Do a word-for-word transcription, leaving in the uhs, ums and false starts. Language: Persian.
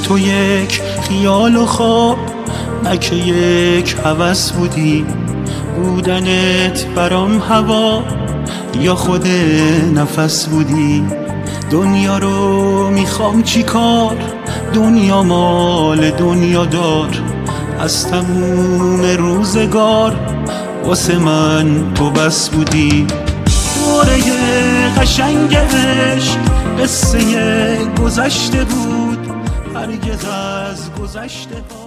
تو یک خیال و خواب، نه که یک هوس بودی. بودنت برام هوا یا خود نفس بودی. دنیا رو میخوام چی کار، دنیا مال دنیا دار. از تموم روزگار واسه من تو بس بودی. دوره قشنگ عشق قصه گذشته بود، هرگز از گذشته ها